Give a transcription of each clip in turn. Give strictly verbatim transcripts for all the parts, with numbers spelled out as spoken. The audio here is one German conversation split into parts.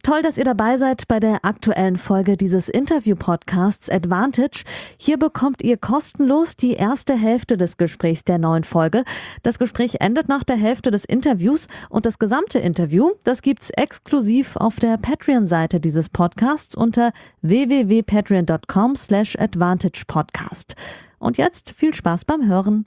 Toll, dass ihr dabei seid bei der aktuellen Folge dieses Interview-Podcasts Advantage. Hier bekommt ihr kostenlos die erste Hälfte des Gesprächs der neuen Folge. Das Gespräch endet nach der Hälfte des Interviews und das gesamte Interview, das gibt's exklusiv auf der Patreon-Seite dieses Podcasts unter w w w punkt patreon punkt com slash advantage podcast. Und jetzt viel Spaß beim Hören.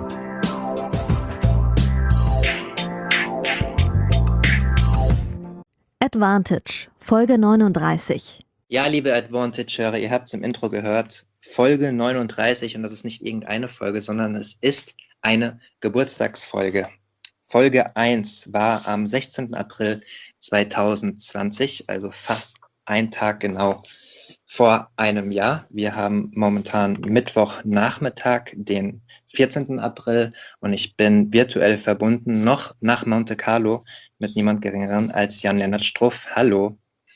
Advantage, Folge neununddreißig. Ja, liebe Advantage-Hörer, ihr habt es im Intro gehört, Folge neununddreißig, und das ist nicht irgendeine Folge, sondern es ist eine Geburtstagsfolge. Folge eins war am sechzehnten April zweitausendzwanzig, also fast ein Tag genau vor einem Jahr. Wir haben momentan Mittwochnachmittag, den vierzehnten April, und ich bin virtuell verbunden noch nach Monte Carlo mit niemand Geringeren als Jan-Lennart Struff. Hallo.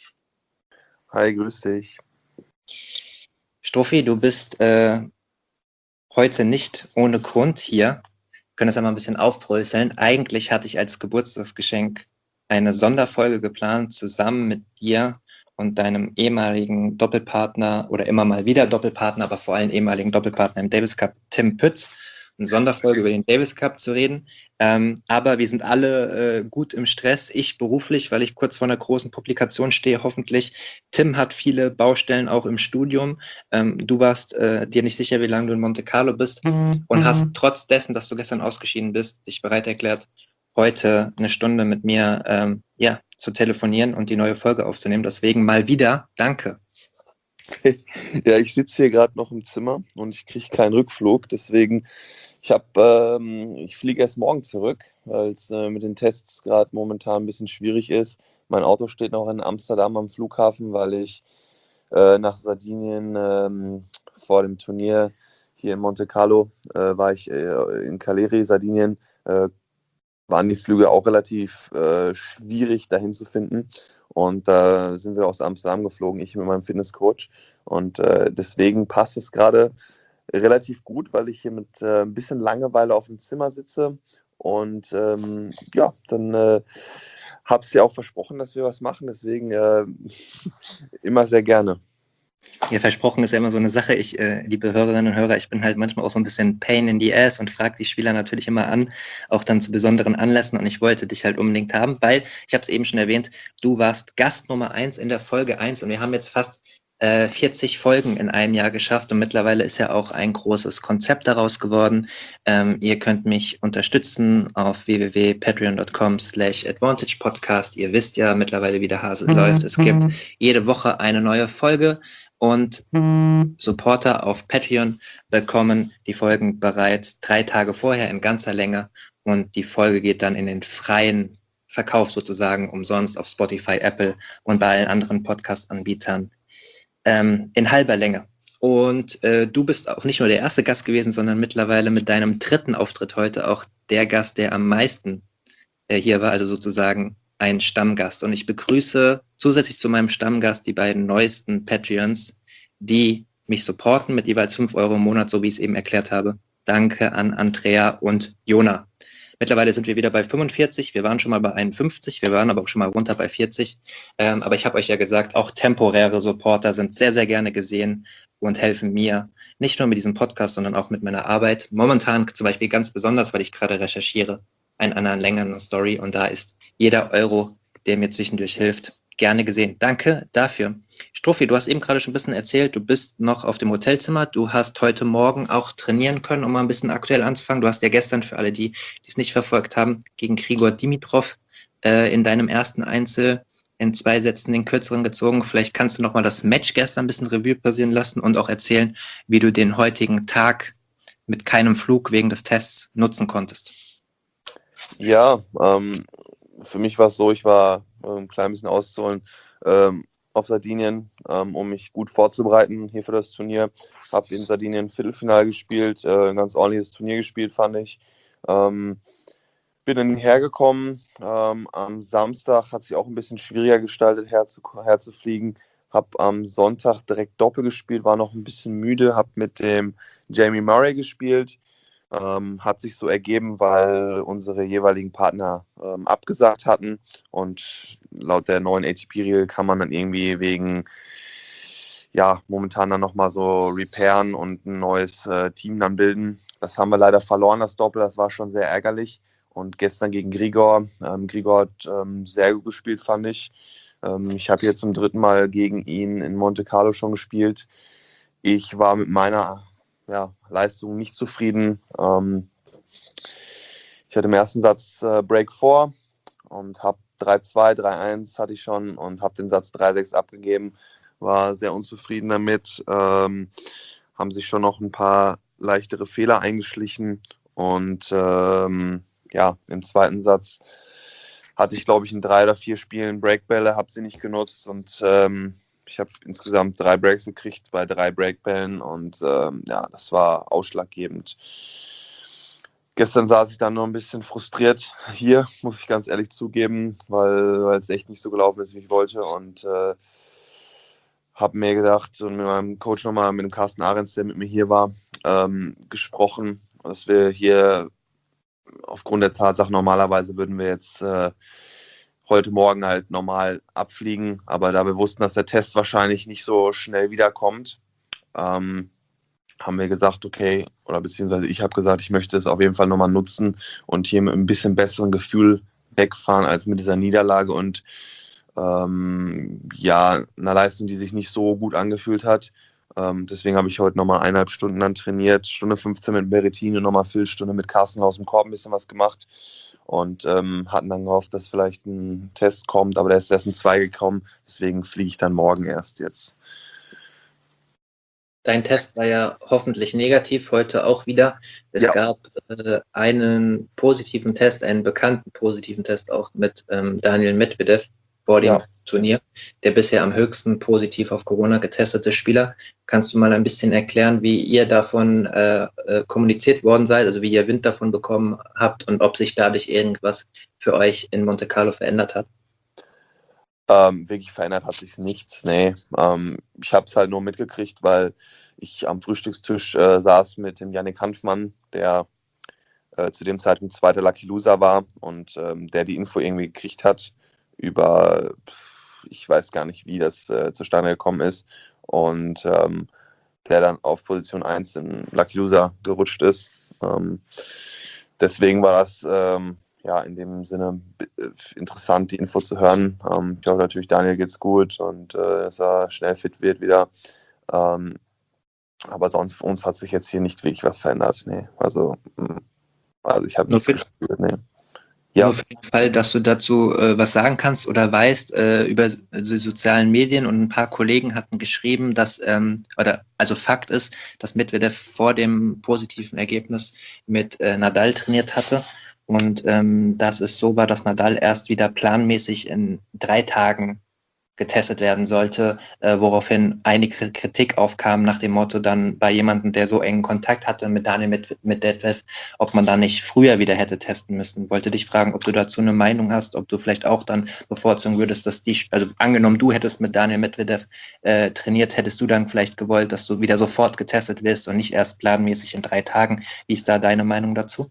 Hi, grüß dich. Struffi, du bist äh, heute nicht ohne Grund hier. Wir können das einmal ein bisschen aufbröseln. Eigentlich hatte ich als Geburtstagsgeschenk eine Sonderfolge geplant, zusammen mit dir und deinem ehemaligen Doppelpartner oder immer mal wieder Doppelpartner, aber vor allem ehemaligen Doppelpartner im Davis Cup, Tim Pütz, eine Sonderfolge über den Davis Cup zu reden. Ähm, aber wir sind alle äh, gut im Stress. Ich beruflich, weil ich kurz vor einer großen Publikation stehe, hoffentlich. Tim hat viele Baustellen auch im Studium. Ähm, du warst äh, dir nicht sicher, wie lange du in Monte Carlo bist mhm. und hast trotz dessen, dass du gestern ausgeschieden bist, dich bereit erklärt, heute eine Stunde mit mir ähm, ja, zu telefonieren und die neue Folge aufzunehmen. Deswegen mal wieder danke. Ja, ich sitze hier gerade noch im Zimmer und ich kriege keinen Rückflug. Deswegen, ich habe, ähm, ich fliege erst morgen zurück, weil es äh, mit den Tests gerade momentan ein bisschen schwierig ist. Mein Auto steht noch in Amsterdam am Flughafen, weil ich äh, nach Sardinien ähm, vor dem Turnier hier in Monte Carlo äh, war ich äh, in Cagliari, Sardinien. Äh, waren die Flüge auch relativ äh, schwierig dahin zu finden. Und da äh, sind wir aus Amsterdam geflogen, ich mit meinem Fitnesscoach. Und äh, deswegen passt es gerade relativ gut, weil ich hier mit äh, ein bisschen Langeweile auf dem Zimmer sitze. Und ähm, ja, dann äh, habe ich ja auch versprochen, dass wir was machen. Deswegen äh, immer sehr gerne. Ja, versprochen ist ja immer so eine Sache. Ich, äh, liebe Hörerinnen und Hörer, ich bin halt manchmal auch so ein bisschen Pain in the Ass und frage die Spieler natürlich immer an, auch dann zu besonderen Anlässen. Und ich wollte dich halt unbedingt haben, weil, ich habe es eben schon erwähnt, du warst Gast Nummer eins in der Folge eins und wir haben jetzt fast äh, vierzig Folgen in einem Jahr geschafft und mittlerweile ist ja auch ein großes Konzept daraus geworden. Ähm, ihr könnt mich unterstützen auf w w w punkt patreon punkt com slash advantage podcast. Ihr wisst ja mittlerweile, wie der Hase mhm. läuft. Es gibt jede Woche eine neue Folge. Und Supporter auf Patreon bekommen die Folgen bereits drei Tage vorher in ganzer Länge und die Folge geht dann in den freien Verkauf sozusagen umsonst auf Spotify, Apple und bei allen anderen Podcast-Anbietern ähm, in halber Länge. Und äh, du bist auch nicht nur der erste Gast gewesen, sondern mittlerweile mit deinem dritten Auftritt heute auch der Gast, der am meisten äh, hier war, also sozusagen ein Stammgast. Und ich begrüße zusätzlich zu meinem Stammgast die beiden neuesten Patreons, die mich supporten mit jeweils fünf Euro im Monat, so wie ich es eben erklärt habe. Danke an Andrea und Jona. Mittlerweile sind wir wieder bei fünfundvierzig, wir waren schon mal bei einundfünfzig, wir waren aber auch schon mal runter bei vierzig. Ähm, aber ich habe euch ja gesagt, auch temporäre Supporter sind sehr, sehr gerne gesehen und helfen mir, nicht nur mit diesem Podcast, sondern auch mit meiner Arbeit. Momentan zum Beispiel ganz besonders, weil ich gerade recherchiere, an einer längeren Story und da ist jeder Euro, der mir zwischendurch hilft, gerne gesehen. Danke dafür. Struffi, du hast eben gerade schon ein bisschen erzählt, du bist noch auf dem Hotelzimmer, du hast heute Morgen auch trainieren können, um mal ein bisschen aktuell anzufangen. Du hast ja gestern, für alle, die es nicht verfolgt haben, gegen Grigor Dimitrov äh, in deinem ersten Einzel in zwei Sätzen den kürzeren gezogen. Vielleicht kannst du noch mal das Match gestern ein bisschen Revue passieren lassen und auch erzählen, wie du den heutigen Tag mit keinem Flug wegen des Tests nutzen konntest. Ja, ähm, für mich war es so, ich war äh, ein klein bisschen auszuholen ähm, auf Sardinien, ähm, um mich gut vorzubereiten hier für das Turnier. Habe in Sardinien Viertelfinale gespielt, äh, ein ganz ordentliches Turnier gespielt, fand ich. Ähm, bin dann hergekommen. Ähm, am Samstag hat sich auch ein bisschen schwieriger gestaltet, herzu, herzufliegen. Habe am Sonntag direkt Doppel gespielt, war noch ein bisschen müde, habe mit dem Jamie Murray gespielt. Ähm, hat sich so ergeben, weil unsere jeweiligen Partner ähm, abgesagt hatten und laut der neuen A T P-Regel kann man dann irgendwie wegen, ja, momentan dann nochmal so repairen und ein neues äh, Team dann bilden. Das haben wir leider verloren, das Doppel, das war schon sehr ärgerlich. Und gestern gegen Grigor, ähm, Grigor hat ähm, sehr gut gespielt, fand ich. Ähm, ich habe hier zum dritten Mal gegen ihn in Monte Carlo schon gespielt. Ich war mit meiner ja, Leistung nicht zufrieden. Ähm, ich hatte im ersten Satz äh, Break vier und habe drei zwei, drei eins hatte ich schon und habe den Satz drei sechs abgegeben. War sehr unzufrieden damit. Ähm, haben sich schon noch ein paar leichtere Fehler eingeschlichen und ähm, ja, im zweiten Satz hatte ich, glaube ich, in drei oder vier Spielen Breakbälle, habe sie nicht genutzt und ähm, ich habe insgesamt drei Breaks gekriegt bei drei Breakbällen und ähm, ja, das war ausschlaggebend. Gestern saß ich dann noch ein bisschen frustriert hier, muss ich ganz ehrlich zugeben, weil, weil es echt nicht so gelaufen ist, wie ich wollte und äh, habe mir gedacht und mit meinem Coach nochmal, mit dem Carsten Ahrens, der mit mir hier war, ähm, gesprochen, dass wir hier aufgrund der Tatsache, normalerweise würden wir jetzt äh, heute Morgen halt normal abfliegen, aber da wir wussten, dass der Test wahrscheinlich nicht so schnell wiederkommt, ähm, haben wir gesagt, okay, oder beziehungsweise ich habe gesagt, ich möchte es auf jeden Fall nochmal nutzen und hier mit ein bisschen besseren Gefühl wegfahren als mit dieser Niederlage und ähm, ja, einer Leistung, die sich nicht so gut angefühlt hat. Ähm, deswegen habe ich heute nochmal eineinhalb Stunden dann trainiert, Stunde fünfzehn mit Berrettini und nochmal Viertelstunde mit Carsten aus dem Korb ein bisschen was gemacht und ähm, hatten dann gehofft, dass vielleicht ein Test kommt, aber der ist erst um zwei gekommen, deswegen fliege ich dann morgen erst jetzt. Dein Test war ja hoffentlich negativ, heute auch wieder. Es Ja. gab äh, einen positiven Test, einen bekannten positiven Test auch mit ähm, Daniil Medvedev vor dem Ja. Turnier, der bisher am höchsten positiv auf Corona getestete Spieler. Kannst du mal ein bisschen erklären, wie ihr davon äh, äh, kommuniziert worden seid, also wie ihr Wind davon bekommen habt und ob sich dadurch irgendwas für euch in Monte Carlo verändert hat? Ähm, wirklich verändert hat sich nichts. Nee, ähm, ich habe es halt nur mitgekriegt, weil ich am Frühstückstisch äh, saß mit dem Yannick Hanfmann, der äh, zu dem Zeitpunkt zweiter Lucky Loser war und ähm, der die Info irgendwie gekriegt hat über, ich weiß gar nicht, wie das äh, zustande gekommen ist und ähm, der dann auf Position eins im Lucky Loser gerutscht ist. Ähm, deswegen war das ähm, ja in dem Sinne interessant, die Info zu hören. Ähm, ich glaube natürlich, Daniel geht's gut und äh, dass er schnell fit wird wieder. Ähm, aber sonst für uns hat sich jetzt hier nicht wirklich was verändert. Nee, also, also ich habe nichts gespürt. Nee. Ja. Nur für den Fall, dass du dazu äh, was sagen kannst oder weißt, äh, über die sozialen Medien und ein paar Kollegen hatten geschrieben, dass, ähm, oder also Fakt ist, dass Medvedev vor dem positiven Ergebnis mit äh, Nadal trainiert hatte und ähm, dass es so war, dass Nadal erst wieder planmäßig in drei Tagen getestet werden sollte, äh, woraufhin einige Kritik aufkam nach dem Motto dann bei jemandem, der so engen Kontakt hatte mit Daniel mit, mit Medvedev, ob man da nicht früher wieder hätte testen müssen. Wollte dich fragen, ob du dazu eine Meinung hast, ob du vielleicht auch dann bevorzugen würdest, dass die, also angenommen, du hättest mit Daniel Medvedev äh, trainiert, hättest du dann vielleicht gewollt, dass du wieder sofort getestet wirst und nicht erst planmäßig in drei Tagen. Wie ist da deine Meinung dazu?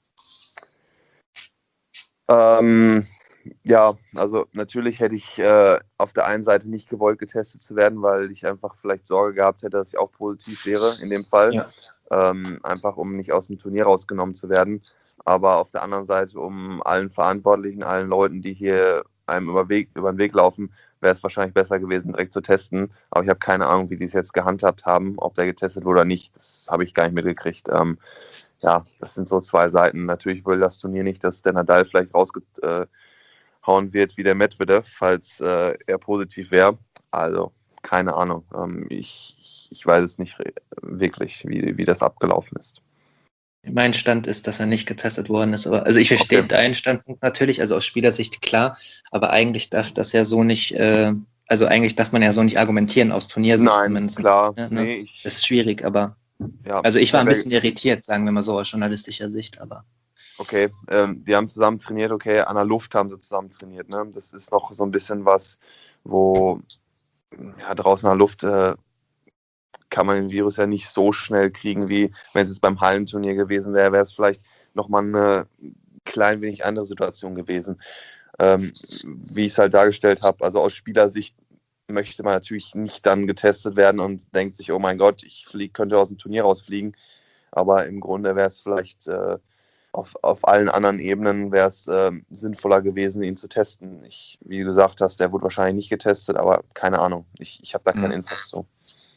Ähm, ja, also natürlich hätte ich äh, auf der einen Seite nicht gewollt, getestet zu werden, weil ich einfach vielleicht Sorge gehabt hätte, dass ich auch positiv wäre in dem Fall. Ja. Ähm, einfach um nicht aus dem Turnier rausgenommen zu werden. Aber auf der anderen Seite, um allen Verantwortlichen, allen Leuten, die hier einem über, Weg, über den Weg laufen, wäre es wahrscheinlich besser gewesen, direkt zu testen. Aber ich habe keine Ahnung, wie die es jetzt gehandhabt haben, ob der getestet wurde oder nicht. Das habe ich gar nicht mitgekriegt. Ähm, ja, das sind so zwei Seiten. Natürlich will das Turnier nicht, dass der Nadal vielleicht rausgehauen wird wie der Medvedev, falls äh, er positiv wäre. Also, keine Ahnung. Ähm, ich, ich weiß es nicht wirklich, wie, wie das abgelaufen ist. Mein Stand ist, dass er nicht getestet worden ist. Aber, also ich verstehe Okay. deinen Standpunkt natürlich, also aus Spielersicht klar, aber eigentlich darf das ja so nicht, äh, also eigentlich darf man ja so nicht argumentieren, aus Turniersicht Nein, zumindest. klar. Ja, ne? Nee, ich, Das ist schwierig, aber ja, also ich ich war ein habe ja, bisschen irritiert, sagen wir mal so, aus journalistischer Sicht, aber. okay, ähm, wir haben zusammen trainiert, okay, an der Luft haben sie zusammen trainiert. Ne? Das ist noch so ein bisschen was, wo ja, draußen an der Luft äh, kann man den Virus ja nicht so schnell kriegen, wie wenn es jetzt beim Hallenturnier gewesen wäre, wäre es vielleicht nochmal eine klein wenig andere Situation gewesen. Ähm, wie ich es halt dargestellt habe, also aus Spielersicht möchte man natürlich nicht dann getestet werden und denkt sich, oh mein Gott, ich flieg, könnte aus dem Turnier rausfliegen. Aber im Grunde wäre es vielleicht äh, auf, auf allen anderen Ebenen wäre es äh, sinnvoller gewesen, ihn zu testen. Ich, wie du gesagt hast, der wurde wahrscheinlich nicht getestet, aber keine Ahnung. Ich, ich habe da keine Infos zu.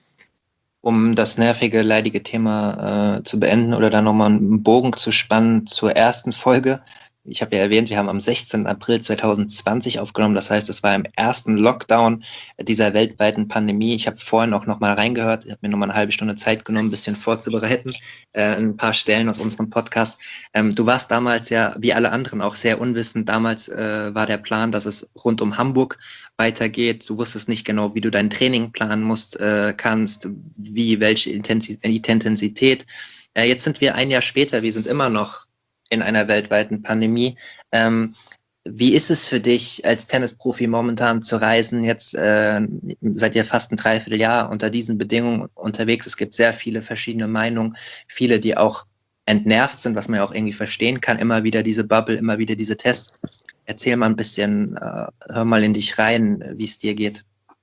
Um das nervige, leidige Thema äh, zu beenden oder dann nochmal einen Bogen zu spannen zur ersten Folge. Ich habe ja erwähnt, wir haben am sechzehnten April zweitausendzwanzig aufgenommen. Das heißt, es war im ersten Lockdown dieser weltweiten Pandemie. Ich habe vorhin auch nochmal reingehört. Ich habe mir nochmal eine halbe Stunde Zeit genommen, ein bisschen vorzubereiten. Äh, ein paar Stellen aus unserem Podcast. Ähm, du warst damals ja, wie alle anderen, auch sehr unwissend. Damals äh, war der Plan, dass es rund um Hamburg weitergeht. Du wusstest nicht genau, wie du dein Training planen musst, äh, kannst, wie, welche Intensität. Äh, jetzt sind wir ein Jahr später. Wir sind immer noch in einer weltweiten Pandemie. Ähm, wie ist es für dich als Tennisprofi momentan zu reisen? Jetzt äh, seid ihr fast ein Dreivierteljahr unter diesen Bedingungen unterwegs. Es gibt sehr viele verschiedene Meinungen, viele, die auch entnervt sind, was man ja auch irgendwie verstehen kann. Immer wieder diese Bubble, immer wieder diese Tests. Erzähl mal ein bisschen, äh, hör mal in dich rein, wie es dir geht.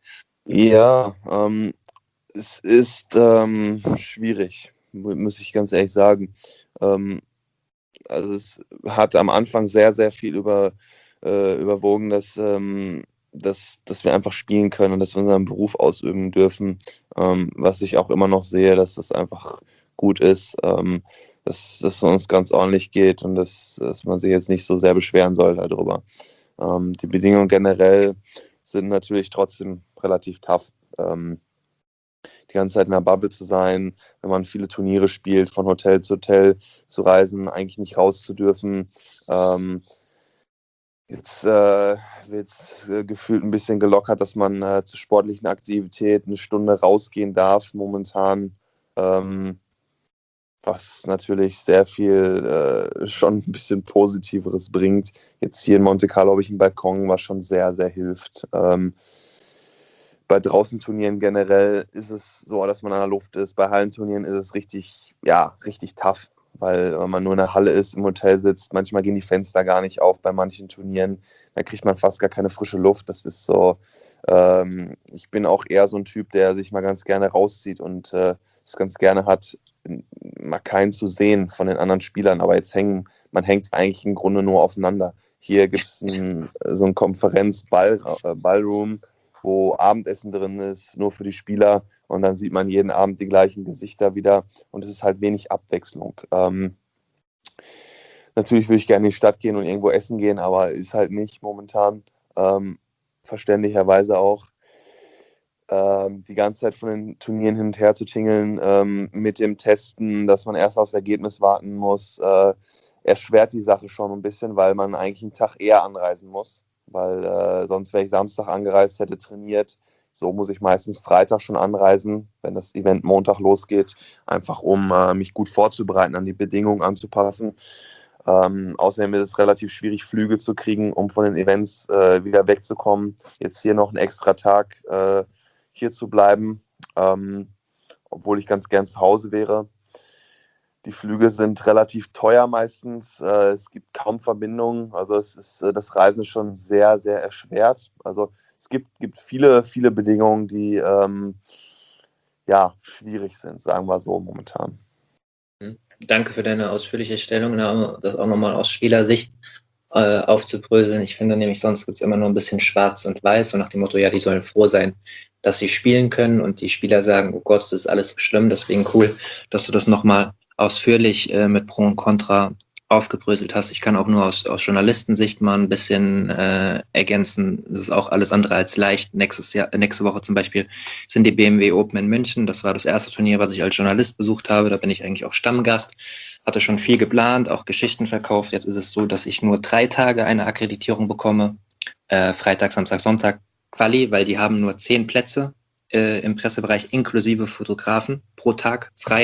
Ja, ähm, es ist ähm, schwierig, muss ich ganz ehrlich sagen. Ähm, Also es hat am Anfang sehr, sehr viel über, äh, überwogen, dass, ähm, dass, dass wir einfach spielen können und dass wir unseren Beruf ausüben dürfen, ähm, was ich auch immer noch sehe, dass das einfach gut ist, ähm, dass es uns ganz ordentlich geht und dass, dass man sich jetzt nicht so sehr beschweren soll darüber. Ähm, die Bedingungen generell sind natürlich trotzdem relativ tough. Ähm, die ganze Zeit in der Bubble zu sein, wenn man viele Turniere spielt, von Hotel zu Hotel zu reisen, eigentlich nicht raus zu dürfen. Ähm, jetzt äh, wird es äh, gefühlt ein bisschen gelockert, dass man äh, zu sportlichen Aktivitäten eine Stunde rausgehen darf momentan. Ähm, was natürlich sehr viel äh, schon ein bisschen Positiveres bringt. Jetzt hier in Monte Carlo habe ich einen Balkon, was schon sehr, sehr hilft. Ähm, bei Draußenturnieren generell ist es so, dass man an der Luft ist. Bei Hallenturnieren ist es richtig, ja, richtig tough, weil man nur in der Halle ist, im Hotel sitzt. Manchmal gehen die Fenster gar nicht auf bei manchen Turnieren. Da kriegt man fast gar keine frische Luft. Das ist so, ähm, ich bin auch eher so ein Typ, der sich mal ganz gerne rauszieht und äh, es ganz gerne hat, mal keinen zu sehen von den anderen Spielern. Aber jetzt hängen, man hängt eigentlich im Grunde nur aufeinander. Hier gibt es ein, so ein Konferenz-Ballroom, wo Abendessen drin ist, nur für die Spieler. Und dann sieht man jeden Abend die gleichen Gesichter wieder. Und es ist halt wenig Abwechslung. Ähm, natürlich würde ich gerne in die Stadt gehen und irgendwo essen gehen, aber ist halt nicht momentan. Ähm, verständlicherweise auch. Ähm, die ganze Zeit von den Turnieren hin und her zu tingeln, ähm, mit dem Testen, dass man erst aufs Ergebnis warten muss, äh, erschwert die Sache schon ein bisschen, weil man eigentlich einen Tag eher anreisen muss. Weil äh, sonst wäre ich Samstag angereist, hätte trainiert. So muss ich meistens Freitag schon anreisen, wenn das Event Montag losgeht, einfach um äh, mich gut vorzubereiten, an die Bedingungen anzupassen. Ähm, außerdem ist es relativ schwierig, Flüge zu kriegen, um von den Events äh, wieder wegzukommen. Jetzt hier noch einen extra Tag äh, hier zu bleiben, ähm, obwohl ich ganz gern zu Hause wäre. Die Flüge sind relativ teuer meistens. Äh, es gibt kaum Verbindungen. Also es ist äh, das Reisen ist schon sehr, sehr erschwert. Also es gibt, gibt viele, viele Bedingungen, die ähm, ja, schwierig sind, sagen wir so momentan. Danke für deine ausführliche Stellungnahme, das auch nochmal aus Spielersicht äh, aufzubröseln. Ich finde nämlich, sonst gibt es immer nur ein bisschen schwarz und weiß, so nach dem Motto, ja, die sollen froh sein, dass sie spielen können und die Spieler sagen, oh Gott, das ist alles so schlimm, deswegen cool, dass du das nochmal ausführlich äh, mit Pro und Contra aufgebröselt hast. Ich kann auch nur aus, aus Journalistensicht mal ein bisschen äh, ergänzen. Es ist auch alles andere als leicht. Nächstes Jahr, nächste Woche zum Beispiel sind die B M W Open in München. Das war das erste Turnier, was ich als Journalist besucht habe. Da bin ich eigentlich auch Stammgast. Hatte schon viel geplant, auch Geschichten verkauft. Jetzt ist es so, dass ich nur drei Tage eine Akkreditierung bekomme. Äh, Freitag, Samstag, Sonntag Quali, weil die haben nur zehn Plätze äh, im Pressebereich inklusive Fotografen pro Tag frei.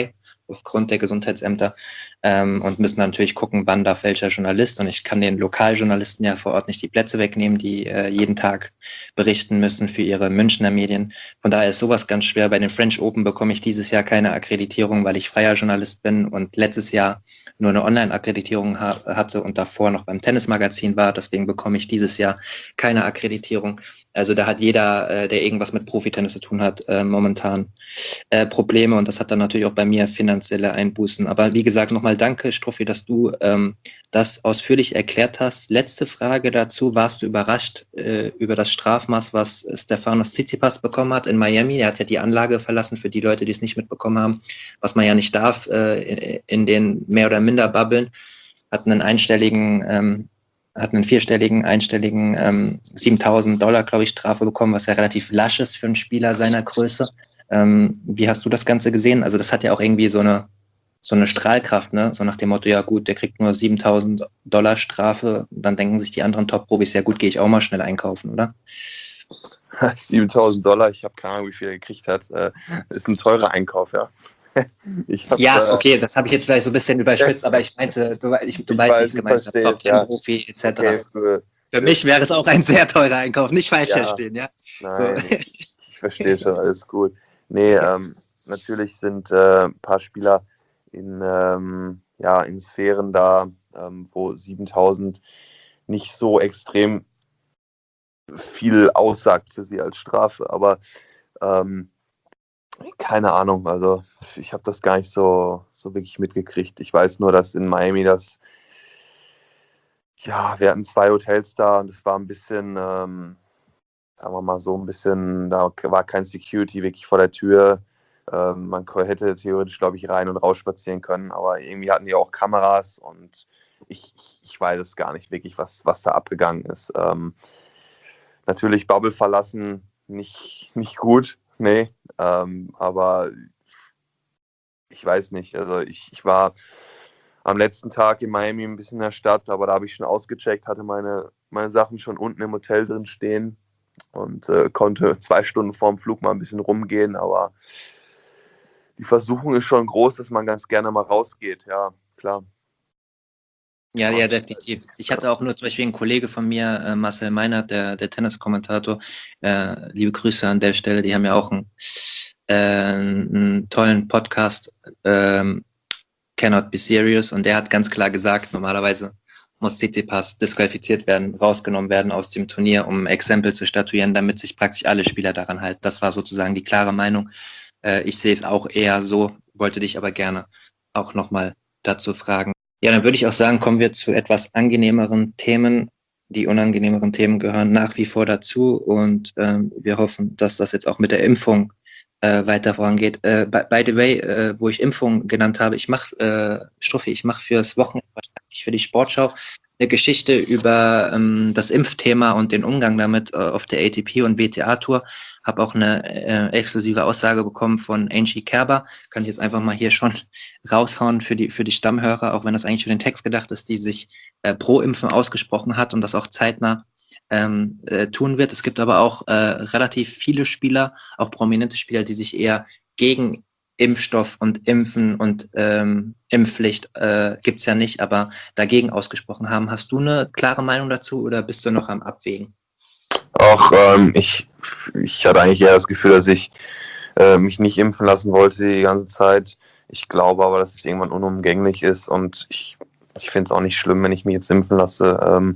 aufgrund der Gesundheitsämter ähm, und müssen natürlich gucken, wann darf welcher Journalist. Und ich kann den Lokaljournalisten ja vor Ort nicht die Plätze wegnehmen, die äh, jeden Tag berichten müssen für ihre Münchner Medien. Von daher ist sowas ganz schwer. Bei den French Open bekomme ich dieses Jahr keine Akkreditierung, weil ich freier Journalist bin und letztes Jahr nur eine Online-Akkreditierung ha- hatte und davor noch beim Tennismagazin war. Deswegen bekomme ich dieses Jahr keine Akkreditierung. Also da hat jeder, äh, der irgendwas mit Profitennis zu tun hat, äh, momentan äh, Probleme und das hat dann natürlich auch bei mir finanzielle Einbußen. Aber wie gesagt, nochmal danke, Struffi, dass du ähm, das ausführlich erklärt hast. Letzte Frage dazu. Warst du überrascht äh, über das Strafmaß, was Stefanos Tsitsipas bekommen hat in Miami? Er hat ja die Anlage verlassen, für die Leute, die es nicht mitbekommen haben, was man ja nicht darf äh, in, in den mehr oder minder Bubbeln. Hat einen einstelligen ähm, hat einen vierstelligen, einstelligen ähm, siebentausend Dollar, glaube ich, Strafe bekommen, was ja relativ lasch ist für einen Spieler seiner Größe. Ähm, wie hast du das Ganze gesehen? Also das hat ja auch irgendwie so eine, so eine Strahlkraft, ne? So nach dem Motto, ja gut, der kriegt nur siebentausend Dollar Strafe, dann denken sich die anderen Top-Profis, ja gut, gehe ich auch mal schnell einkaufen, oder? siebentausend Dollar, ich habe keine Ahnung, wie viel er gekriegt hat. Äh, ist ein teurer Einkauf, ja. Ich hab, ja, äh, okay, das habe ich jetzt vielleicht so ein bisschen überspitzt, aber ich meinte, du, ich, du ich weißt, wie weiß, ich es du gemeint habe, verstehst, ja. Top-Ten-Profi et cetera. Okay, für, für mich wäre es auch ein sehr teurer Einkauf, nicht falsch Ja, verstehen, ja? Nein, So. ich, ich verstehe schon, alles gut. Nee, ähm, natürlich sind äh, ein paar Spieler in, ähm, ja, in Sphären da, ähm, wo siebentausend nicht so extrem viel aussagt für sie als Strafe, aber ähm, keine Ahnung, also ich habe das gar nicht so, so wirklich mitgekriegt. Ich weiß nur, dass in Miami das, ja, wir hatten zwei Hotels da und es war ein bisschen, ähm, sagen wir mal so, ein bisschen, da war kein Security wirklich vor der Tür. Ähm, man hätte theoretisch, glaube ich, rein und raus spazieren können, aber irgendwie hatten die auch Kameras und ich, ich weiß es gar nicht wirklich, was, was da abgegangen ist. Ähm, natürlich Bubble verlassen, nicht, nicht gut, nee, ähm, aber ich weiß nicht, also ich, ich war am letzten Tag in Miami ein bisschen in der Stadt, aber da habe ich schon ausgecheckt, hatte meine, meine Sachen schon unten im Hotel drin stehen und äh, konnte zwei Stunden vorm Flug mal ein bisschen rumgehen, aber die Versuchung ist schon groß, dass man ganz gerne mal rausgeht, ja, klar. Ja, ja, definitiv. Ich hatte auch nur zum Beispiel einen Kollege von mir, äh, Marcel Meinert, der, der Tenniskommentator, äh, liebe Grüße an der Stelle, die haben ja auch einen, äh, einen tollen Podcast, ähm, Cannot Be Serious, und der hat ganz klar gesagt, normalerweise muss Tsitsipas disqualifiziert werden, rausgenommen werden aus dem Turnier, um ein Exempel zu statuieren, damit sich praktisch alle Spieler daran halten. Das war sozusagen die klare Meinung. Äh, ich sehe es auch eher so, wollte dich aber gerne auch nochmal dazu fragen. Ja, dann würde ich auch sagen, kommen wir zu etwas angenehmeren Themen. Die unangenehmeren Themen gehören nach wie vor dazu und ähm, wir hoffen, dass das jetzt auch mit der Impfung äh, weiter vorangeht. Äh, by, by the way, äh, wo ich Impfung genannt habe, ich mache, äh, Struffi, ich mache fürs Wochenende, wahrscheinlich für die Sportschau, eine Geschichte über ähm, das Impfthema und den Umgang damit äh, auf der A T P und W T A-Tour. Habe auch eine äh, exklusive Aussage bekommen von Angie Kerber. Kann ich jetzt einfach mal hier schon raushauen für die, für die Stammhörer, auch wenn das eigentlich für den Text gedacht ist, die sich äh, pro Impfen ausgesprochen hat und das auch zeitnah ähm, äh, tun wird. Es gibt aber auch äh, relativ viele Spieler, auch prominente Spieler, die sich eher gegen Impfstoff und Impfen und ähm, Impfpflicht äh, gibt's ja nicht, aber dagegen ausgesprochen haben. Hast du eine klare Meinung dazu oder bist du noch am Abwägen? Auch ähm, ich, ich hatte eigentlich eher das Gefühl, dass ich äh, mich nicht impfen lassen wollte die ganze Zeit. Ich glaube aber, dass es irgendwann unumgänglich ist und ich, ich finde es auch nicht schlimm, wenn ich mich jetzt impfen lasse. Ähm,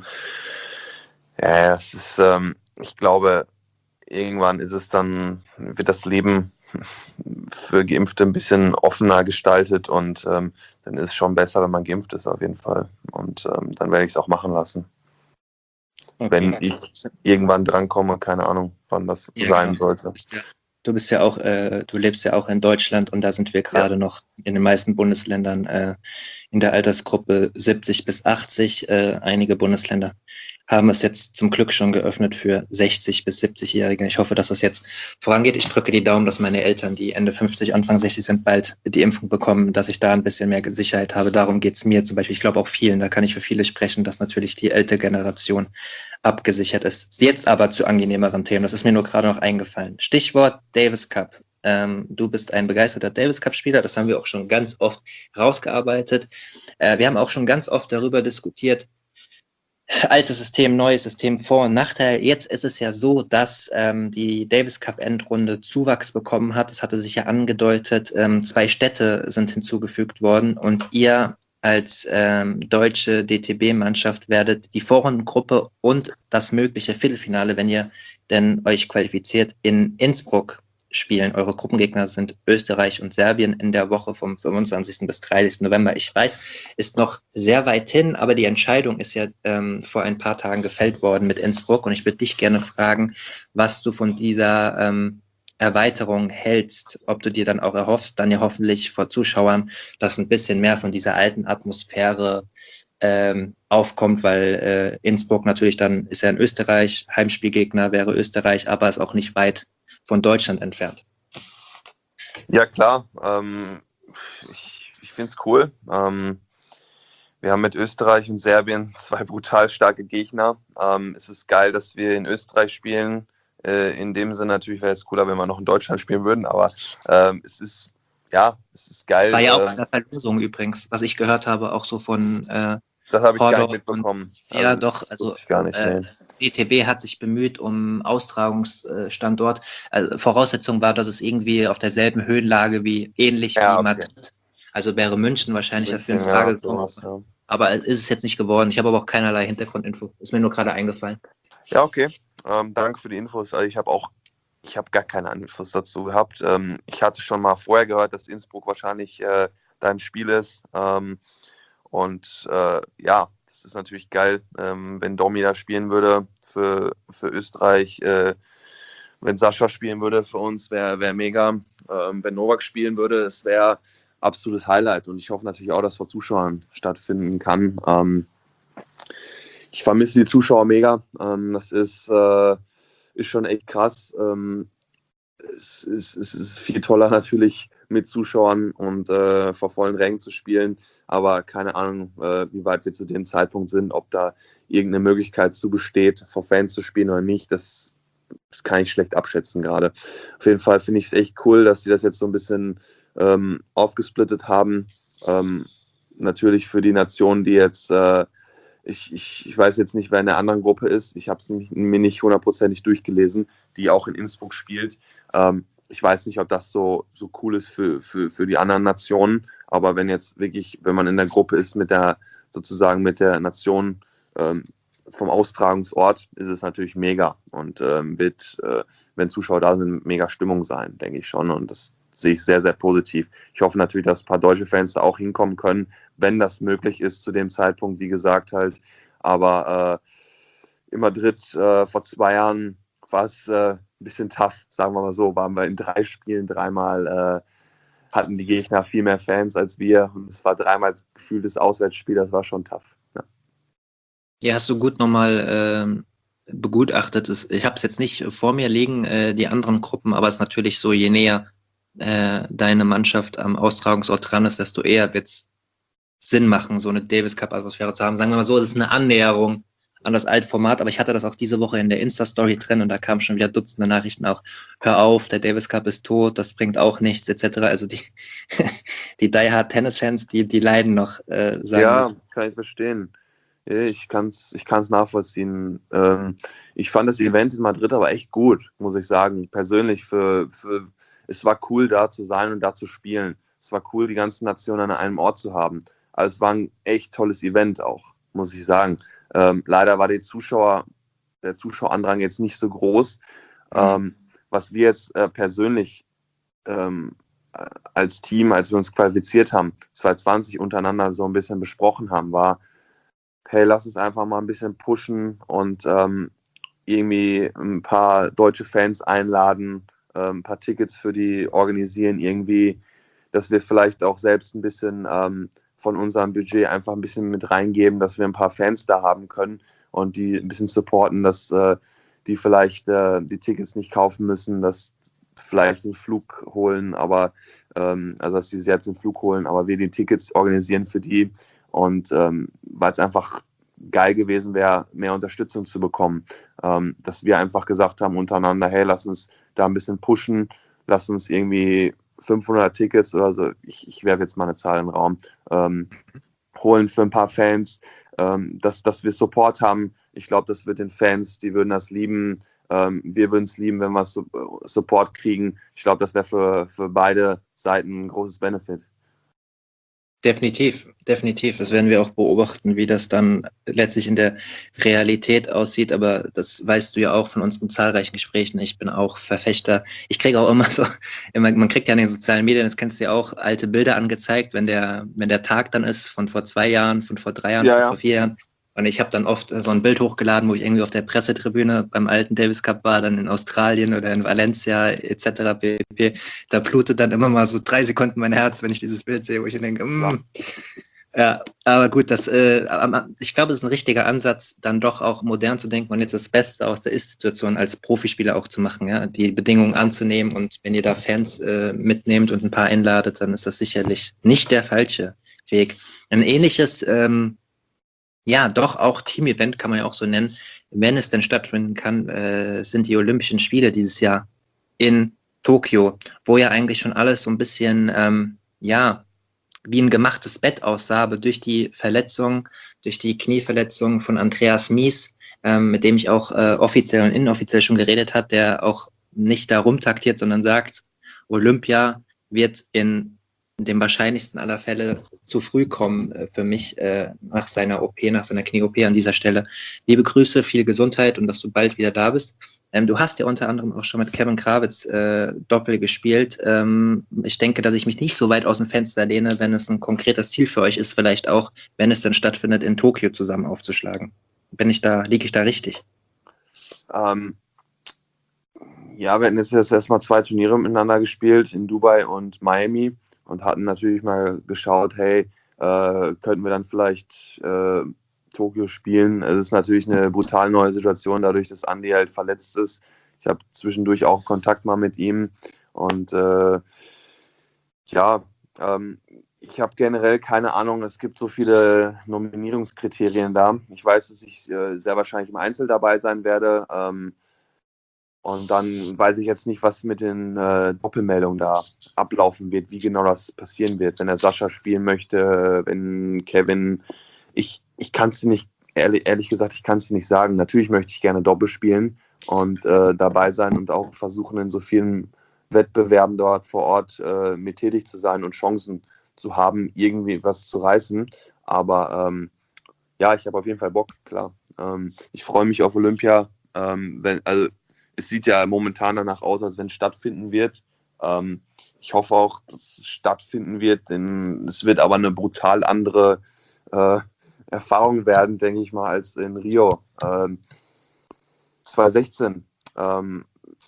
ja, es ist, ähm, ich glaube, irgendwann ist es dann, wird das Leben für Geimpfte ein bisschen offener gestaltet und ähm, dann ist es schon besser, wenn man geimpft ist auf jeden Fall. Und ähm, dann werde ich es auch machen lassen. Okay. Wenn ich irgendwann drankomme, keine Ahnung, wann das ja, sein genau. sollte. Du bist ja, du bist ja auch, äh, du lebst ja auch in Deutschland und da sind wir gerade ja. noch in den meisten Bundesländern äh, in der Altersgruppe siebzig bis achtzig. Äh, einige Bundesländer haben es jetzt zum Glück schon geöffnet für sechzig bis siebzig-Jährige. Ich hoffe, dass das jetzt vorangeht. Ich drücke die Daumen, dass meine Eltern, die Ende fünfzig, Anfang sechzig sind, bald die Impfung bekommen, dass ich da ein bisschen mehr Sicherheit habe. Darum geht es mir zum Beispiel. Ich glaube auch vielen, da kann ich für viele sprechen, dass natürlich die ältere Generation abgesichert ist. Jetzt aber zu angenehmeren Themen. Das ist mir nur gerade noch eingefallen. Stichwort Davis Cup. Ähm, du bist ein begeisterter Davis Cup-Spieler, das haben wir auch schon ganz oft rausgearbeitet. Äh, wir haben auch schon ganz oft darüber diskutiert, altes System, neues System, Vor- und Nachteil. Jetzt ist es ja so, dass ähm, die Davis Cup Endrunde Zuwachs bekommen hat. Es hatte sich ja angedeutet, ähm, zwei Städte sind hinzugefügt worden und ihr als ähm, deutsche D T B-Mannschaft werdet die Vorrundengruppe und das mögliche Viertelfinale, wenn ihr denn euch qualifiziert, in Innsbruck spielen. Eure Gruppengegner sind Österreich und Serbien in der Woche vom fünfundzwanzigsten bis dreißigsten November. Ich weiß, ist noch sehr weit hin, aber die Entscheidung ist ja ähm, vor ein paar Tagen gefällt worden mit Innsbruck und ich würde dich gerne fragen, was du von dieser ähm, Erweiterung hältst, ob du dir dann auch erhoffst, dann ja hoffentlich vor Zuschauern, dass ein bisschen mehr von dieser alten Atmosphäre ähm, aufkommt, weil äh, Innsbruck natürlich dann ist ja in Österreich, Heimspielgegner wäre Österreich, aber ist auch nicht weit von Deutschland entfernt. Ja, klar. Ähm, ich ich finde es cool. Ähm, wir haben mit Österreich und Serbien zwei brutal starke Gegner. Ähm, es ist geil, dass wir in Österreich spielen. Äh, in dem Sinne natürlich wäre es cooler, wenn wir noch in Deutschland spielen würden, aber ähm, es ist, ja, es ist geil. War ja auch äh, eine Verlosung übrigens, was ich gehört habe, auch so von äh, Das habe ich gar nicht Hordor und mitbekommen. ja, Also doch, das also wusste ich gar nicht. äh, Nee. D T B hat sich bemüht um Austragungsstandort. Also Voraussetzung war, dass es irgendwie auf derselben Höhenlage wie ähnlich Ja, wie okay. Madrid. Also wäre München wahrscheinlich dafür in München, ja, Frage gekommen. sowas, ja. Aber es ist es jetzt nicht geworden. Ich habe aber auch keinerlei Hintergrundinfo. Ist mir nur gerade eingefallen. Ja, okay. Ähm, danke für die Infos. Also ich habe auch, ich habe gar keine Infos dazu gehabt. Ähm, ich hatte schon mal vorher gehört, dass Innsbruck wahrscheinlich äh, dein Spiel ist. Ähm, und äh, ja, das ist natürlich geil, ähm, wenn Domi da spielen würde für, für Österreich. Äh, wenn Sascha spielen würde für uns, wäre wär mega. Ähm, wenn Novak spielen würde, es wäre absolutes Highlight. Und ich hoffe natürlich auch, dass vor Zuschauern stattfinden kann. Ähm, ich vermisse die Zuschauer mega. Ähm, das ist, äh, ist schon echt krass. Ähm, es, ist, es ist viel toller natürlich mit Zuschauern und äh, vor vollen Rängen zu spielen. Aber keine Ahnung, äh, wie weit wir zu dem Zeitpunkt sind, ob da irgendeine Möglichkeit zu besteht, vor Fans zu spielen oder nicht. Das, das kann ich schlecht abschätzen gerade. Auf jeden Fall finde ich es echt cool, dass sie das jetzt so ein bisschen ähm, aufgesplittet haben. Ähm, natürlich für die Nationen, die jetzt äh, ich, ich, ich weiß jetzt nicht, wer in der anderen Gruppe ist. Ich habe es mir nicht hundertprozentig durchgelesen, die auch in Innsbruck spielt. Ähm, ich weiß nicht, ob das so, so cool ist für, für, für die anderen Nationen. Aber wenn jetzt wirklich, wenn man in der Gruppe ist mit der, sozusagen mit der Nation ähm, vom Austragungsort, ist es natürlich mega. Und ähm, wird, äh, wenn Zuschauer da sind, mega Stimmung sein, denke ich schon. Und das sehe ich sehr, sehr positiv. Ich hoffe natürlich, dass ein paar deutsche Fans da auch hinkommen können, wenn das möglich ist zu dem Zeitpunkt, wie gesagt halt. Aber äh, in Madrid äh, vor zwei Jahren war es äh, ein bisschen tough, sagen wir mal so. Waren wir in drei Spielen dreimal, äh, hatten die Gegner viel mehr Fans als wir. Und es war dreimal gefühltes Auswärtsspiel, das war schon tough. Ja, Ja, hast du gut nochmal ähm, begutachtet. Es- Ich habe es jetzt nicht vor mir liegen, äh, die anderen Gruppen, aber es ist natürlich so, je näher äh, deine Mannschaft am Austragungsort dran ist, desto eher wird es Sinn machen, so eine Davis Cup-Atmosphäre zu haben. Sagen wir mal so, es ist eine Annäherung an das alte Format, aber ich hatte das auch diese Woche in der Insta-Story drin und da kamen schon wieder Dutzende Nachrichten auch, hör auf, der Davis Cup ist tot, das bringt auch nichts, et cetera. Also die, die Die Hard Tennis-Fans, die, die leiden noch, äh, sagen wir. ja, kann ich verstehen. Ich kann es ich kann's nachvollziehen. Ähm, ich fand das Event in Madrid aber echt gut, muss ich sagen. Persönlich, für, für, es war cool, da zu sein und da zu spielen. Es war cool, die ganzen Nationen an einem Ort zu haben. Also es war ein echt tolles Event auch, muss ich sagen. Ähm, leider war die Zuschauer, der Zuschauerandrang jetzt nicht so groß. Mhm. Ähm, was wir jetzt äh, persönlich ähm, als Team, als wir uns qualifiziert haben, zwanzig zwanzig untereinander so ein bisschen besprochen haben, war, hey, lass uns einfach mal ein bisschen pushen und ähm, irgendwie ein paar deutsche Fans einladen, äh, ein paar Tickets für die organisieren, irgendwie, dass wir vielleicht auch selbst ein bisschen ähm, von unserem Budget einfach ein bisschen mit reingeben, dass wir ein paar Fans da haben können und die ein bisschen supporten, dass äh, die vielleicht äh, die Tickets nicht kaufen müssen, dass vielleicht den Flug holen, aber ähm, also dass sie selbst den Flug holen, aber wir die Tickets organisieren für die. Und ähm, weil es einfach geil gewesen wäre, mehr Unterstützung zu bekommen, ähm, dass wir einfach gesagt haben untereinander, hey, lass uns da ein bisschen pushen, lass uns irgendwie fünfhundert Tickets oder so, ich, ich werfe jetzt mal eine Zahl in den Raum, ähm, holen für ein paar Fans, ähm, dass, dass wir Support haben. Ich glaube, das wird den Fans, die würden das lieben. Ähm, wir würden es lieben, wenn wir so, Support kriegen. Ich glaube, das wäre für, für beide Seiten ein großes Benefit. Definitiv, definitiv. Das werden wir auch beobachten, wie das dann letztlich in der Realität aussieht. Aber das weißt du ja auch von unseren zahlreichen Gesprächen. Ich bin auch Verfechter. Ich kriege auch immer so, immer, man kriegt ja in den sozialen Medien, das kennst du ja auch, alte Bilder angezeigt, wenn der, wenn der Tag dann ist, von vor zwei Jahren, von vor drei Jahren, Ja, von ja. vor vier Jahren. Und ich habe dann oft so ein Bild hochgeladen, wo ich irgendwie auf der Pressetribüne beim alten Davis Cup war, dann in Australien oder in Valencia et cetera pp. Da blutet dann immer mal so drei Sekunden mein Herz, wenn ich dieses Bild sehe, wo ich denke, mm. Ja, aber gut, das, äh, ich glaube, es ist ein richtiger Ansatz, dann doch auch modern zu denken und jetzt das Beste aus der Ist-Situation als Profispieler auch zu machen, ja, die Bedingungen anzunehmen, und wenn ihr da Fans äh, mitnehmt und ein paar einladet, dann ist das sicherlich nicht der falsche Weg. Ein ähnliches, ähm, ja, doch auch Team-Event kann man ja auch so nennen, wenn es denn stattfinden kann, äh, sind die Olympischen Spiele dieses Jahr in Tokio, wo ja eigentlich schon alles so ein bisschen, ähm, ja, wie ein gemachtes Bett aussah, aber durch die Verletzung, durch die Knieverletzung von Andreas Mies, ähm, mit dem ich auch äh, offiziell und inoffiziell schon geredet habe, der auch nicht da rumtaktiert, sondern sagt, Olympia wird in dem wahrscheinlichsten aller Fälle zu früh kommen äh, für mich äh, nach seiner O P, nach seiner Knie-O P an dieser Stelle. Liebe Grüße, viel Gesundheit und dass du bald wieder da bist. Ähm, du hast ja unter anderem auch schon mit Kevin Krawitz äh, Doppel gespielt. Ähm, ich denke, dass ich mich nicht so weit aus dem Fenster lehne, wenn es ein konkretes Ziel für euch ist, vielleicht auch, wenn es dann stattfindet, in Tokio zusammen aufzuschlagen. Bin ich da, liege ich da richtig? Ähm, ja, wir hatten jetzt erstmal zwei Turniere miteinander gespielt, in Dubai und Miami, und hatten natürlich mal geschaut, hey, äh, könnten wir dann vielleicht äh, Tokio spielen. Es ist natürlich eine brutal neue Situation, dadurch, dass Andy halt verletzt ist. Ich habe zwischendurch auch Kontakt mal mit ihm, und äh, ja, ähm, ich habe generell keine Ahnung, es gibt so viele Nominierungskriterien da. Ich weiß, dass ich äh, sehr wahrscheinlich im Einzel dabei sein werde. Ähm, und dann weiß ich jetzt nicht, was mit den äh, Doppelmeldungen da ablaufen wird, wie genau das passieren wird. Wenn der Sascha spielen möchte, wenn Kevin, ich, ich kann es dir nicht, ehrlich, ehrlich gesagt, ich kann es dir nicht sagen. Natürlich möchte ich gerne Doppel spielen und äh, dabei sein und auch versuchen, in so vielen Wettbewerben dort vor Ort äh, mit tätig zu sein und Chancen zu haben, irgendwie was zu reißen. Aber ähm, ja, ich habe auf jeden Fall Bock, klar. Ähm, ich freue mich auf Olympia. Ähm, wenn, also es sieht ja momentan danach aus, als wenn es stattfinden wird. Ähm, ich hoffe auch, dass es stattfinden wird, denn es wird aber eine brutal andere äh, Erfahrung werden, denke ich mal, als in Rio ähm, zwanzig sechzehn. Ähm,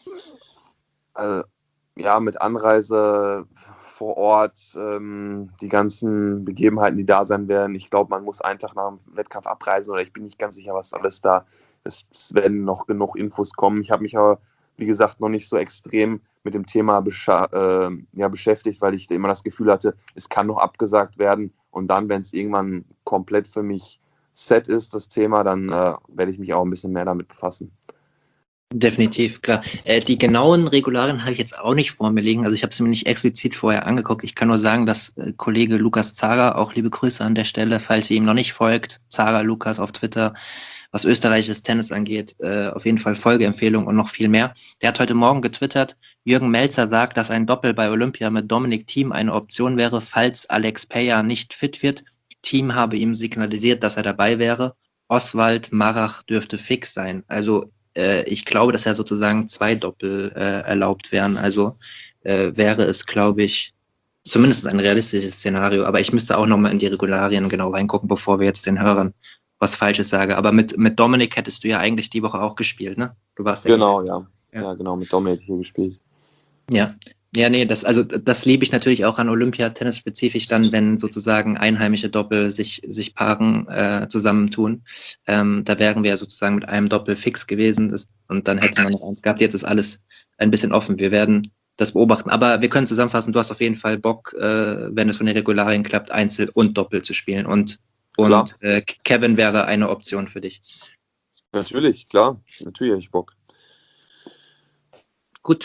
äh, ja, mit Anreise vor Ort, ähm, die ganzen Begebenheiten, die da sein werden. Ich glaube, man muss einen Tag nach dem Wettkampf abreisen, oder ich bin nicht ganz sicher, was alles da ist. Es werden noch genug Infos kommen. Ich habe mich aber, wie gesagt, noch nicht so extrem mit dem Thema äh, ja, beschäftigt, weil ich immer das Gefühl hatte, es kann noch abgesagt werden. Und dann, wenn es irgendwann komplett für mich set ist, das Thema, dann äh, werde ich mich auch ein bisschen mehr damit befassen. Definitiv, klar. Äh, die genauen Regularien habe ich jetzt auch nicht vor mir liegen. Also ich habe es mir nicht explizit vorher angeguckt. Ich kann nur sagen, dass äh, Kollege Lukas Zager, auch liebe Grüße an der Stelle, falls ihr ihm noch nicht folgt, Zager Lukas auf Twitter, was österreichisches Tennis angeht, äh, auf jeden Fall Folgeempfehlung und noch viel mehr. Der hat heute Morgen getwittert, Jürgen Melzer sagt, dass ein Doppel bei Olympia mit Dominic Thiem eine Option wäre, falls Alex Peja nicht fit wird. Thiem habe ihm signalisiert, dass er dabei wäre. Oswald Marach dürfte fix sein. Also ich glaube, dass ja sozusagen zwei Doppel äh, erlaubt wären. Also äh, wäre es, glaube ich, zumindest ein realistisches Szenario. Aber ich müsste auch nochmal in die Regularien genau reingucken, bevor wir jetzt den Hörern was Falsches sagen. Aber mit, mit Dominik hättest du ja eigentlich die Woche auch gespielt, ne? Du warst ja Genau, ja. ja. Ja, genau, mit Dominik hier gespielt. Ja. Ja, nee, das, also das liebe ich natürlich auch an Olympia-Tennis spezifisch dann, wenn sozusagen einheimische Doppel sich, sich Paaren äh, zusammentun. Ähm, da wären wir ja sozusagen mit einem Doppel fix gewesen das, und dann hätte man noch eins gehabt. Jetzt ist alles ein bisschen offen. Wir werden das beobachten. Aber wir können zusammenfassen, du hast auf jeden Fall Bock, äh, wenn es von den Regularien klappt, Einzel und Doppel zu spielen. Und, und äh, Kevin wäre eine Option für dich. Natürlich, klar. Natürlich habe ich Bock. Gut.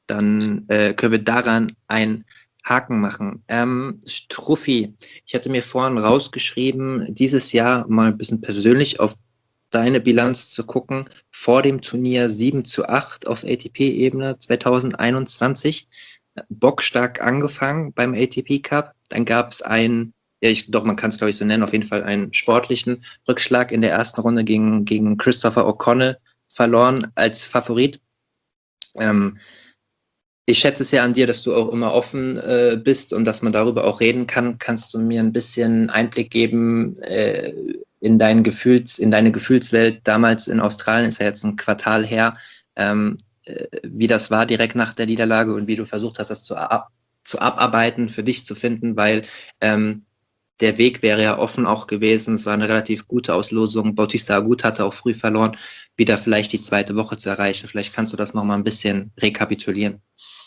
dann äh, können wir daran ein Haken machen. Ähm, Struffi, ich hatte mir vorhin rausgeschrieben, dieses Jahr mal ein bisschen persönlich auf deine Bilanz zu gucken. Vor dem Turnier sieben zu acht auf A T P-Ebene zwanzig einundzwanzig. Bockstark angefangen beim A T P Cup. Dann gab es einen, ja, ich, doch, man kann es glaube ich so nennen, auf jeden Fall einen sportlichen Rückschlag in der ersten Runde gegen, gegen Christopher O'Connell verloren als Favorit. Ähm, Ich schätze es ja an dir, dass du auch immer offen äh, bist und dass man darüber auch reden kann. Kannst du mir ein bisschen Einblick geben äh, in deinen Gefühls, in deine Gefühlswelt damals in Australien, ist ja jetzt ein Quartal her, ähm, äh, wie das war direkt nach der Niederlage und wie du versucht hast, das zu, ab, zu abarbeiten, für dich zu finden, weil ähm, der Weg wäre ja offen auch gewesen. Es war eine relativ gute Auslosung. Bautista Agut hatte auch früh verloren, wieder vielleicht die zweite Woche zu erreichen. Vielleicht kannst du das nochmal ein bisschen rekapitulieren.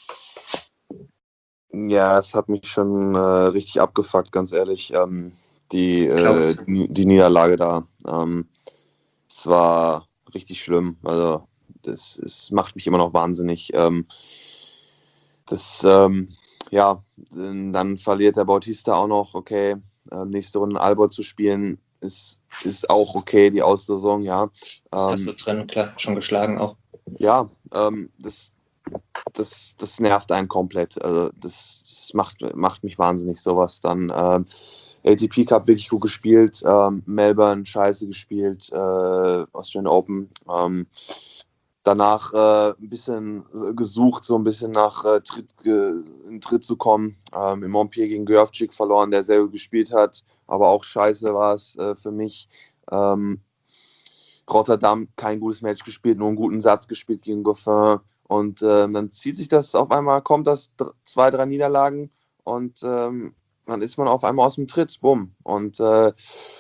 Ja, das hat mich schon äh, richtig abgefuckt, ganz ehrlich. Ähm, die, äh, die, die Niederlage da. Ähm, es war richtig schlimm. Also, das, das macht mich immer noch wahnsinnig. Ähm, das, ähm, ja, dann verliert der Bautista auch noch. Okay, äh, nächste Runde in Albert zu spielen, ist, ist auch okay, die Auslosung, ja. Ähm, Hast du drin, klar, schon geschlagen auch. Ja, ähm, das, das, das nervt einen komplett. Also das, das macht, macht mich wahnsinnig, sowas dann. Ähm, A T P Cup wirklich gut gespielt, ähm, Melbourne scheiße gespielt, äh, Australian Open. Ähm, danach äh, ein bisschen gesucht, so ein bisschen nach äh, Tritt, ge, in Tritt zu kommen. Ähm, Im Montpellier gegen Görvcik verloren, der sehr gut gespielt hat, aber auch scheiße war es äh, für mich. Ähm, Rotterdam kein gutes Match gespielt, nur einen guten Satz gespielt gegen Goffin. Und äh, dann zieht sich das auf einmal, kommt das d- zwei, drei Niederlagen und ähm, dann ist man auf einmal aus dem Tritt. Bumm. Und äh,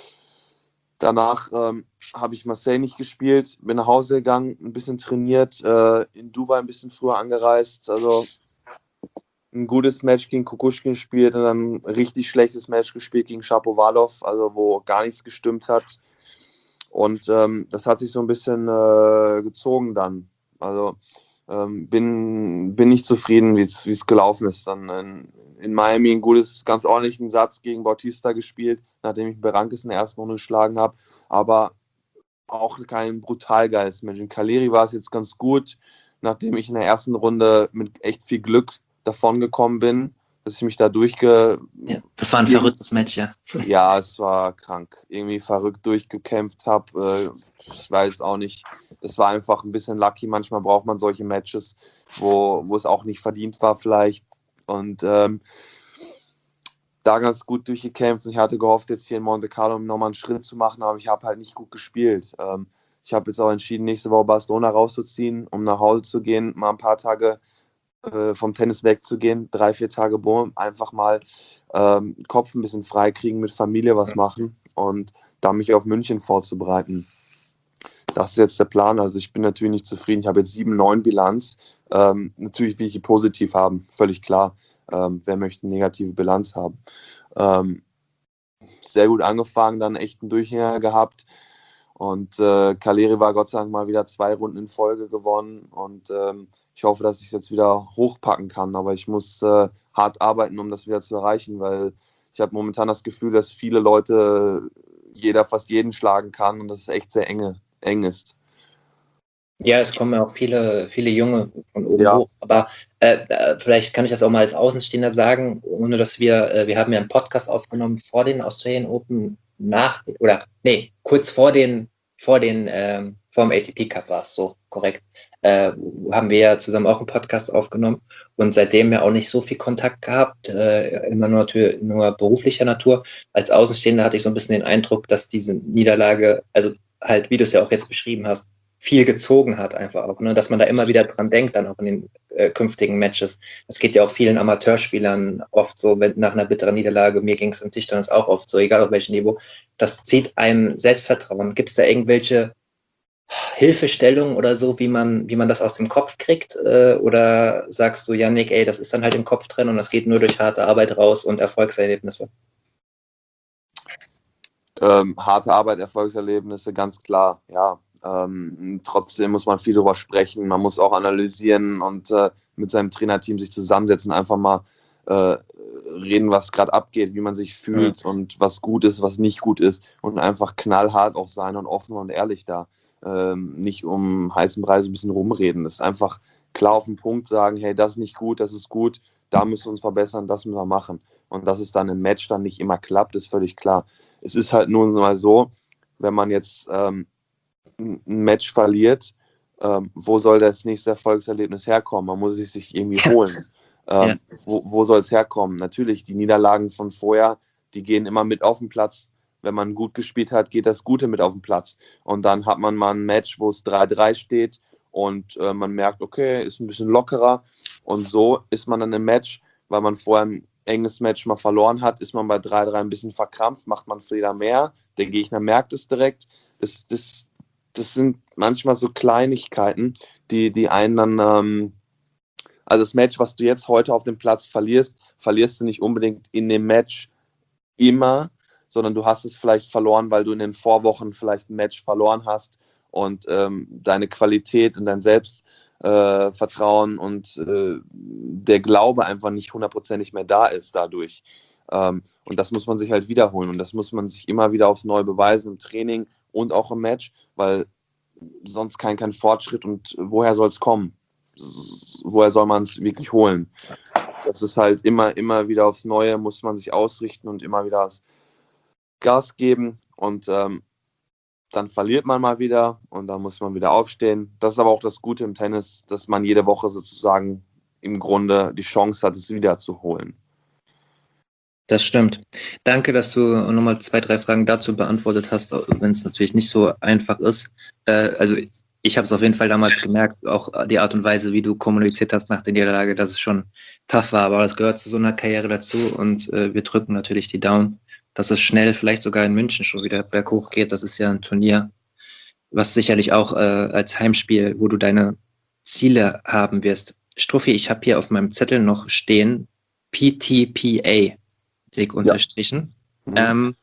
danach ähm, habe ich Marseille nicht gespielt, bin nach Hause gegangen, ein bisschen trainiert, äh, in Dubai ein bisschen früher angereist. Also ein gutes Match gegen Kukushkin gespielt und dann ein richtig schlechtes Match gespielt gegen Shapovalov, also wo gar nichts gestimmt hat. Und ähm, das hat sich so ein bisschen äh, gezogen dann. Also ähm, bin, bin nicht zufrieden, wie es gelaufen ist. Dann in, in Miami ein gutes, ganz ordentlichen Satz gegen Bautista gespielt, nachdem ich Berankis in der ersten Runde geschlagen habe. Aber auch kein brutal geiles Match. In Cagliari war es jetzt ganz gut, nachdem ich in der ersten Runde mit echt viel Glück davon gekommen bin, dass ich mich da durchge... Ja, das war ein verrücktes Match, ja. Ja, es war krank. Irgendwie verrückt durchgekämpft habe. Äh, ich weiß auch nicht. Es war einfach ein bisschen lucky. Manchmal braucht man solche Matches, wo, wo es auch nicht verdient war vielleicht. Und ähm, da ganz gut durchgekämpft. Und ich hatte gehofft, jetzt hier in Monte Carlo nochmal einen Schritt zu machen, aber ich habe halt nicht gut gespielt. Ähm, ich habe jetzt auch entschieden, nächste Woche Barcelona rauszuziehen, um nach Hause zu gehen, mal ein paar Tage äh, vom Tennis wegzugehen, drei, vier Tage Boom, einfach mal ähm, Kopf ein bisschen frei kriegen, mit Familie was machen und dann mich auf München vorzubereiten. Das ist jetzt der Plan. Also ich bin natürlich nicht zufrieden. Ich habe jetzt sieben neun Bilanz. Ähm, natürlich will ich die positiv haben, völlig klar. Ähm, wer möchte eine negative Bilanz haben? Ähm, sehr gut angefangen, dann echt einen Durchhänger gehabt. Und äh, Cagliari war Gott sei Dank mal wieder zwei Runden in Folge gewonnen. Und ähm, ich hoffe, dass ich es jetzt wieder hochpacken kann. Aber ich muss äh, hart arbeiten, um das wieder zu erreichen, weil ich habe momentan das Gefühl, dass viele Leute, jeder fast jeden schlagen kann und dass es echt sehr enge, eng ist. Ja, es kommen ja auch viele, viele Junge von oben Ja. hoch. Aber äh, vielleicht kann ich das auch mal als Außenstehender sagen, ohne dass wir, äh, wir haben ja einen Podcast aufgenommen vor den Australian Open, nach, oder nee, kurz vor den, vor den, ähm, vor dem A T P Cup war es so, korrekt. Äh, haben wir ja zusammen auch einen Podcast aufgenommen und seitdem ja auch nicht so viel Kontakt gehabt, äh, immer nur, nur beruflicher Natur. Als Außenstehender hatte ich so ein bisschen den Eindruck, dass diese Niederlage, also halt, wie du es ja auch jetzt beschrieben hast, viel gezogen hat einfach auch, ne? Dass man da immer wieder dran denkt, dann auch in den äh, künftigen Matches. Das geht ja auch vielen Amateurspielern oft so, wenn nach einer bitteren Niederlage, mir ging es im Tischtennis auch oft so, egal auf welchem Niveau, das zieht einem Selbstvertrauen. Gibt es da irgendwelche Hilfestellungen oder so, wie man, wie man das aus dem Kopf kriegt? Äh, oder sagst du, Yannick, ey, das ist dann halt im Kopf drin und das geht nur durch harte Arbeit raus und Erfolgserlebnisse? Ähm, harte Arbeit, Erfolgserlebnisse, ganz klar, ja. Ähm, trotzdem muss man viel darüber sprechen, man muss auch analysieren und äh, mit seinem Trainerteam sich zusammensetzen, einfach mal äh, reden, was gerade abgeht, wie man sich fühlt Mhm. und was gut ist, was nicht gut ist und einfach knallhart auch sein und offen und ehrlich da. Ähm, nicht um heißen Brei so ein bisschen rumreden. Das ist einfach klar auf den Punkt sagen, hey, das ist nicht gut, das ist gut, da müssen wir uns verbessern, das müssen wir machen. Und dass es dann im Match dann nicht immer klappt, ist völlig klar. Es ist halt nur mal so, wenn man jetzt ähm, ein Match verliert, ähm, wo soll das nächste Erfolgserlebnis herkommen? Man muss es sich irgendwie holen. Ja. Ähm, wo wo soll es herkommen? Natürlich, die Niederlagen von vorher, die gehen immer mit auf den Platz. Wenn man gut gespielt hat, geht das Gute mit auf den Platz. Und dann hat man mal ein Match, wo es drei drei steht und äh, man merkt, okay, ist ein bisschen lockerer. Und so ist man dann im Match, weil man vorher ein enges Match mal verloren hat, ist man bei drei drei ein bisschen verkrampft, macht man Fehler mehr. Der Gegner merkt es direkt. Das, das, das sind manchmal so Kleinigkeiten, die, die einen dann, ähm, also das Match, was du jetzt heute auf dem Platz verlierst, verlierst du nicht unbedingt in dem Match immer, sondern du hast es vielleicht verloren, weil du in den Vorwochen vielleicht ein Match verloren hast und ähm, deine Qualität und dein Selbstvertrauen äh, und äh, der Glaube einfach nicht hundertprozentig mehr da ist dadurch. Ähm, und das muss man sich halt wiederholen und das muss man sich immer wieder aufs Neue beweisen im Training und auch im Match, weil sonst kein, kein Fortschritt und woher soll es kommen? Woher soll man es wirklich holen? Das ist halt immer, immer wieder aufs Neue, muss man sich ausrichten und immer wieder das Gas geben und ähm, dann verliert man mal wieder und dann muss man wieder aufstehen. Das ist aber auch das Gute im Tennis, dass man jede Woche sozusagen im Grunde die Chance hat, es wieder zu holen. Das stimmt. Danke, dass du nochmal zwei, drei Fragen dazu beantwortet hast, wenn es natürlich nicht so einfach ist. Äh, also ich habe es auf jeden Fall damals gemerkt, auch die Art und Weise, wie du kommuniziert hast nach der Niederlage, dass es schon tough war, aber das gehört zu so einer Karriere dazu und äh, wir drücken natürlich die Daumen, dass es schnell, vielleicht sogar in München schon wieder berghoch geht. Das ist ja ein Turnier, was sicherlich auch äh, als Heimspiel, wo du deine Ziele haben wirst. Struffi, ich habe hier auf meinem Zettel noch stehen P T P A. Dick unterstrichen. Mhm. Ähm,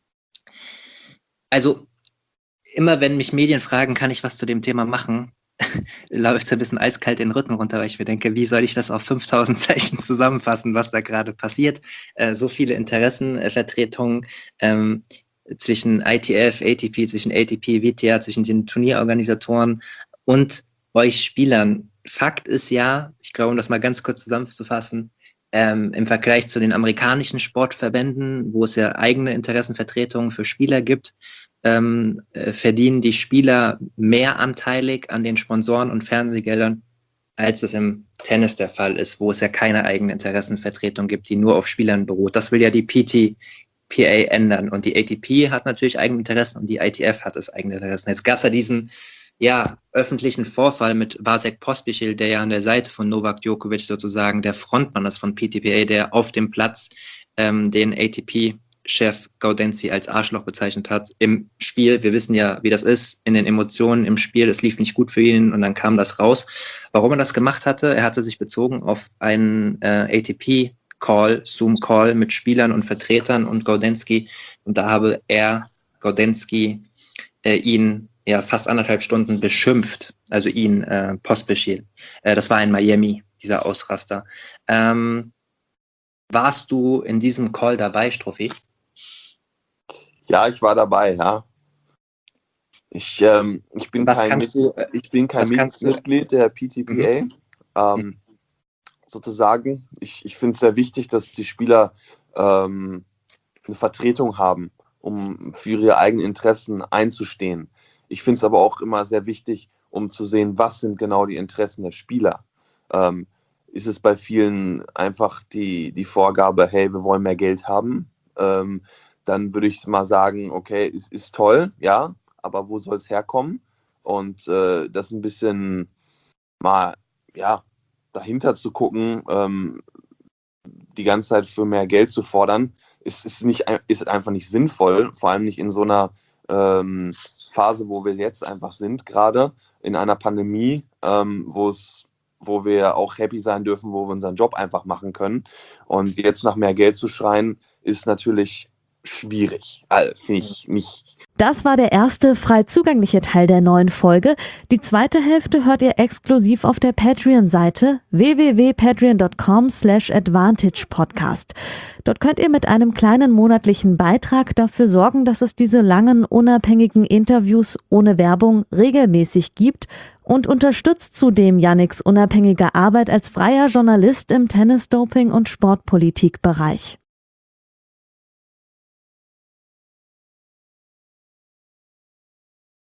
also immer wenn mich Medien fragen, kann ich was zu dem Thema machen, läuft es ein bisschen eiskalt den Rücken runter, weil ich mir denke, wie soll ich das auf fünftausend Zeichen zusammenfassen, was da gerade passiert? Äh, so viele Interessenvertretungen ähm, zwischen I T F, A T P, zwischen A T P, W T A, zwischen den Turnierorganisatoren und euch Spielern. Fakt ist ja, ich glaube, um das mal ganz kurz zusammenzufassen, ähm, im Vergleich zu den amerikanischen Sportverbänden, wo es ja eigene Interessenvertretungen für Spieler gibt, ähm, äh, verdienen die Spieler mehr anteilig an den Sponsoren und Fernsehgeldern, als es im Tennis der Fall ist, wo es ja keine eigene Interessenvertretung gibt, die nur auf Spielern beruht. Das will ja die P T P A ändern. Und die A T P hat natürlich eigene Interessen und die I T F hat das eigene Interessen. Jetzt gab es ja diesen ja, öffentlichen Vorfall mit Vasek Pospischil, der ja an der Seite von Novak Djokovic sozusagen der Frontmann ist von P T P A, der auf dem Platz ähm, den A T P-Chef Gaudenzi als Arschloch bezeichnet hat im Spiel. Wir wissen ja, wie das ist, in den Emotionen im Spiel. Es lief nicht gut für ihn und dann kam das raus. Warum er das gemacht hatte, er hatte sich bezogen auf einen äh, A T P-Call, Zoom-Call mit Spielern und Vertretern und Gaudenzi. Und da habe er, Gaudenzi, äh, ihn ja fast anderthalb Stunden beschimpft, also ihn, äh, Pospischil. Äh, das war in Miami, dieser Ausraster. Ähm, warst du in diesem Call dabei, Struffi? Ja, ich war dabei, ja. Ich, ähm, ich bin Was kein, kannst Mit- du, äh, ich bin kein was kannst du- Mitglied der P T P A. Ähm, sozusagen. Ich, ich finde es sehr wichtig, dass die Spieler ähm, eine Vertretung haben, um für ihre eigenen Interessen einzustehen. Ich finde es aber auch immer sehr wichtig, um zu sehen, was sind genau die Interessen der Spieler. Ähm, ist es bei vielen einfach die, die Vorgabe, hey, wir wollen mehr Geld haben? Ähm, dann würde ich mal sagen, okay, ist, ist toll, ja, aber wo soll es herkommen? Und äh, das ein bisschen mal, ja, dahinter zu gucken, ähm, die ganze Zeit für mehr Geld zu fordern, ist, ist, nicht, ist einfach nicht sinnvoll, vor allem nicht in so einer ähm, Phase, wo wir jetzt einfach sind, gerade in einer Pandemie, ähm, wo es wo wir auch happy sein dürfen, wo wir unseren Job einfach machen können. Und jetzt nach mehr Geld zu schreien, ist natürlich schwierig. Also, finde ich nicht. Das war der erste frei zugängliche Teil der neuen Folge. Die zweite Hälfte hört ihr exklusiv auf der Patreon-Seite w w w punkt patreon punkt com slash advantage podcast. Dort könnt ihr mit einem kleinen monatlichen Beitrag dafür sorgen, dass es diese langen, unabhängigen Interviews ohne Werbung regelmäßig gibt und unterstützt zudem Yannicks unabhängige Arbeit als freier Journalist im Tennis-Doping- und Sportpolitik-Bereich.